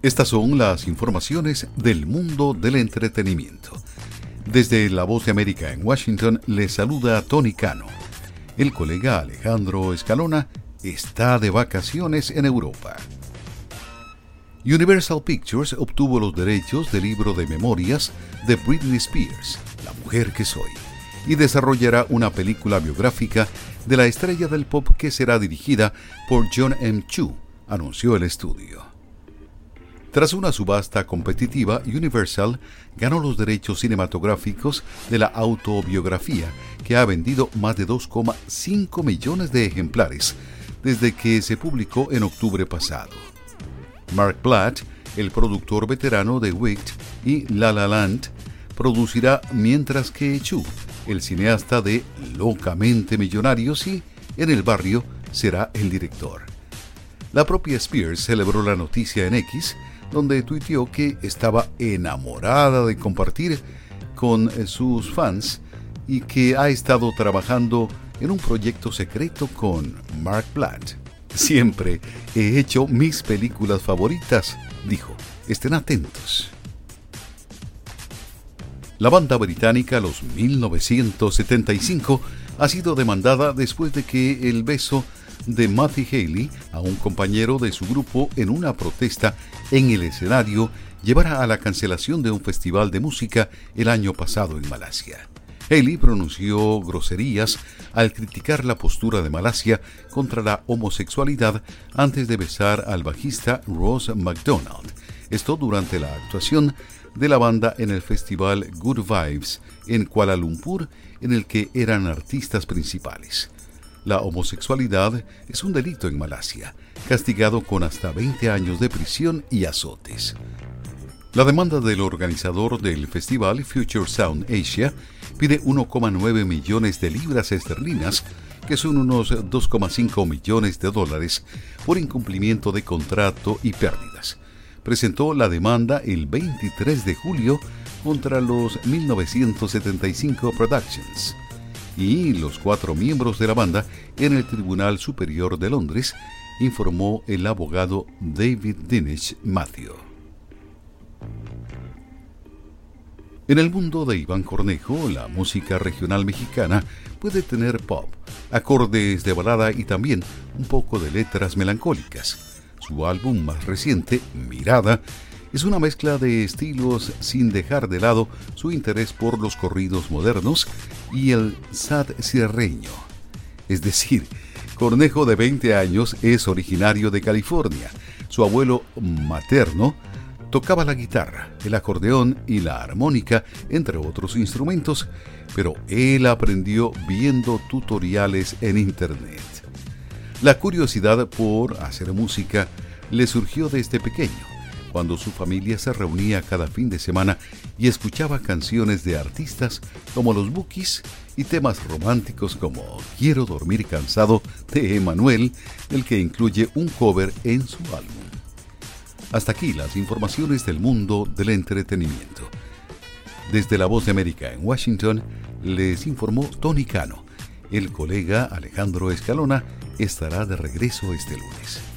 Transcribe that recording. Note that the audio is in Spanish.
Estas son las informaciones del mundo del entretenimiento. Desde La Voz de América en Washington les saluda Tony Cano. El colega Alejandro Escalona está de vacaciones en Europa. Universal Pictures obtuvo los derechos del libro de memorias de Britney Spears, La Mujer que Soy, y desarrollará una película biográfica de la estrella del pop que será dirigida por John M. Chu, anunció el estudio. Tras una subasta competitiva, Universal ganó los derechos cinematográficos de la autobiografía, que ha vendido más de 2,5 millones de ejemplares desde que se publicó en octubre pasado. Mark Platt, el productor veterano de Wicked y La La Land, producirá, mientras que Chu, el cineasta de Locamente Millonarios y En el Barrio, será el director. La propia Spears celebró la noticia en X, donde tuiteó que estaba enamorada de compartir con sus fans y que ha estado trabajando en un proyecto secreto con Mark Platt. Siempre he hecho mis películas favoritas, dijo. Estén atentos. La banda británica Los 1975 ha sido demandada después de que el beso de Matty Healy a un compañero de su grupo en una protesta en el escenario llevara a la cancelación de un festival de música el año pasado en Malasia. Healy pronunció groserías al criticar la postura de Malasia contra la homosexualidad antes de besar al bajista Ross McDonald. Esto durante la actuación de la banda en el festival Good Vibes en Kuala Lumpur, en el que eran artistas principales. La homosexualidad es un delito en Malasia, castigado con hasta 20 años de prisión y azotes. La demanda del organizador del festival, Future Sound Asia, pide 1,9 millones de libras esterlinas, que son unos 2,5 millones de dólares, por incumplimiento de contrato y pérdidas. Presentó la demanda el 23 de julio contra los 1975 Productions y los 4 miembros de la banda en el Tribunal Superior de Londres, informó el abogado David Dinesh Matthew. En el mundo de Iván Cornejo, la música regional mexicana puede tener pop, acordes de balada y también un poco de letras melancólicas. Su álbum más reciente, Mirada, es una mezcla de estilos sin dejar de lado su interés por los corridos modernos y el sad sierreño. Es decir, Cornejo, de 20 años, es originario de California. Su abuelo materno tocaba la guitarra, el acordeón y la armónica, entre otros instrumentos, pero él aprendió viendo tutoriales en internet. La curiosidad por hacer música le surgió desde pequeño, cuando su familia se reunía cada fin de semana y escuchaba canciones de artistas como los Bukis y temas románticos como Quiero dormir cansado de Emanuel, el que incluye un cover en su álbum. Hasta aquí las informaciones del mundo del entretenimiento. Desde La Voz de América en Washington, les informó Tony Cano. El colega Alejandro Escalona estará de regreso este lunes.